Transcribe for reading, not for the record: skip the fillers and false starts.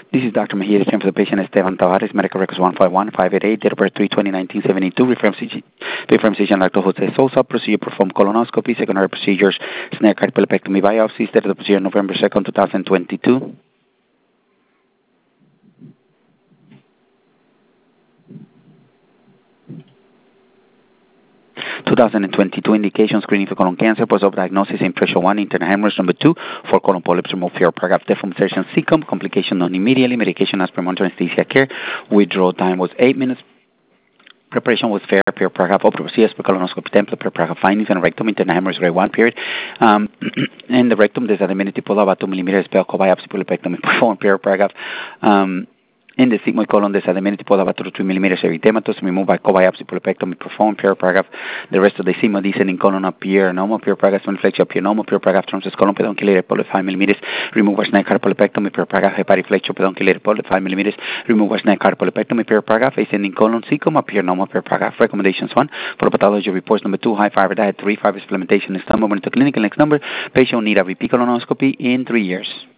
This is Dr. Mejia, for the patient Esteban Tavares, medical records 151588, date of birth 3/20/1972, reference physician Dr. Jose Sosa, procedure performed colonoscopy, secondary procedures, snare cardiopulmonectomy biopsies, date of the procedure November 2nd, 2022. Indication screening for colon cancer, post-op diagnosis, impression 1, internal hemorrhage, number 2, for colon polyps, remove fear, paragraph, deformation, cecum, complication non immediately, medication as per monitor anesthesia care, withdrawal time was 8 minutes, preparation was fair, per paragraph, procedures per colonoscopy template, per paragraph, findings, and rectum, internal hemorrhage, grade 1, period. In the rectum, there's a diminutive pull about 2 millimeters, spell biopsy, pulepectomy, performed, per paragraph. In the sigmoid colon, there's a diminutive pull about 2 to 3 millimeters erythematous, removed by co-biopsy, pulepectomy, performed, per paragraph. The rest of the sigmoid descending colon appear normal, per paragraph, inflection appear normal, per paragraph, transverse colon, pedunculated polyp 5 millimeters, removed by snake pulepectomy, per paragraph, hepatic flexure, pedunculated polyp 5 millimeters, removed by snake pulepectomy, per paragraph, ascending colon, cecum appear normal, per paragraph. Recommendations 1, for pathology reports, number 2, high fiber diet, 3, fiber supplementation, stomach, monitor clinical, next number, patient will need a repeat colonoscopy in 3 years.